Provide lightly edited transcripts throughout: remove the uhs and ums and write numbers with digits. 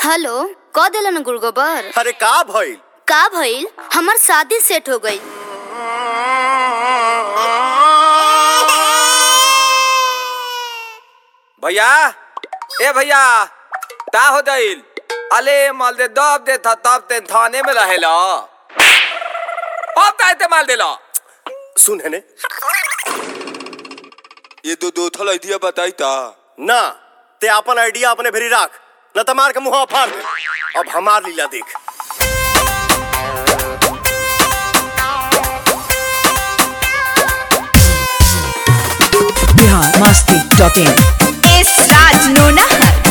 Hello क देलन गुड़गोबर। अरे का भइल हमार शादी सेट हो गई। भैया ए भैया का हो दिल अले माल दे दब दे था तब ते थाने में रहेला अब ताते माल देला सुन है ने ये दो थल आइडिया बताई ता ना ते अपन आइडिया अपने भेरी राख न त मार के मुंह फाड़ दे। अब हमार लीला देख। biharmasti.in इस राज नोना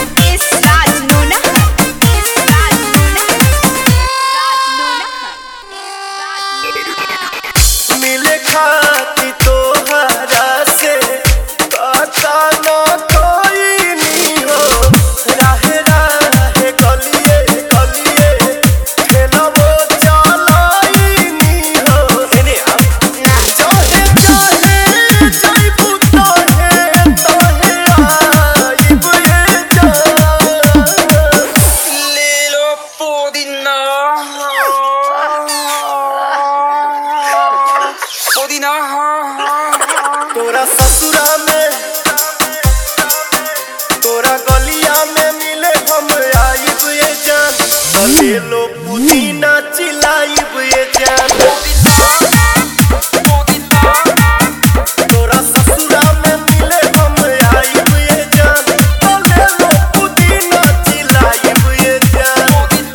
मिले खाती तोहरा से पता न कोई नहीं हो राहे राहे गलिए गलिए खेलबो चलाई नहीं हो हेने आ चाहे चाहे जाइबू तोहे आइब ये जा ले लो पुदीना तोरा ससुरा में तोरा गलिया में मिले हम आइब ये जान ले लो पुदीना चिलाइब ये जान तोरा ससुरा में मिले हम आइब ये जान ले लो पुदीना चिलाइब ये जान।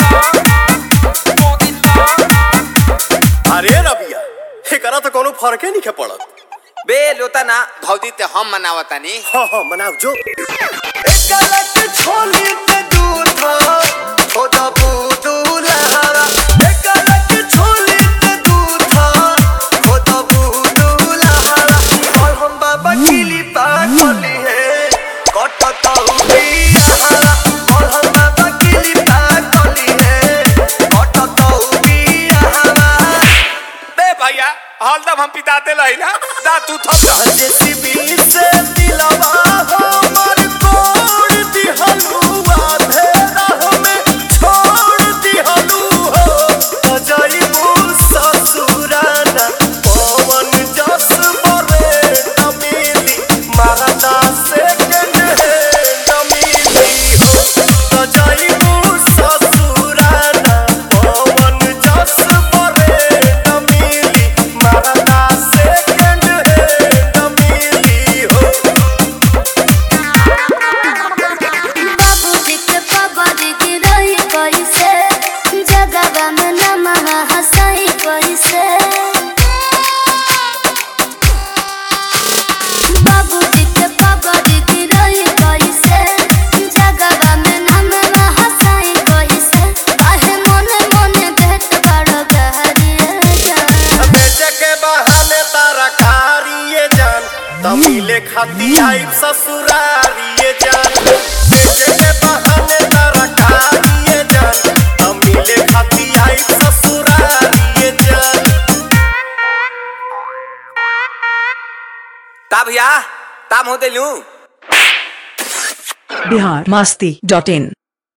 अरे रबिया एकरा तो कोनो फर्के नहीं पड़त बे लोता ना भौजी ते हम मनावतानी हाँ मनाओ जो गलत छोली ते दूध हो दबू दूल्हा गलत छोली ते दूध हो दबू दूल्हा और हम बाबा किली पागली है कटता बिया और हम बाबा किली पागली है कटता बिया बे भैया हलदम हम पिताते लइला दा तू थम जेसीबी से दिलवा हमर कोड़ दिहलुआ भेड़ा हमें छोड़ दिहलु हो जाइबू ससुराना पवन जस बरे नमिली मारना सेकंड हैंड मिली हो जाइबू ससुराना पवन जस बरे नमिली मारना सेकंड हैंड मिली हो। बाबूजी के पगड़ गिरई कैसे जगवा में नमः हंसई कैसे। बाबूजी के पगड़ गिरई कैसे जगवा में नमः हंसई कैसे। काहे मोने मोने भेट बड़ गहरी जान बेचे के बहाने तारा खारिए जान तमिले खाती आइब ससुरारिए जान बेचे के बहाने तारा खारिए जान तमिले खाती आइब ससुरारिए जान। ता भैया ताम हो देलू biharmasti.in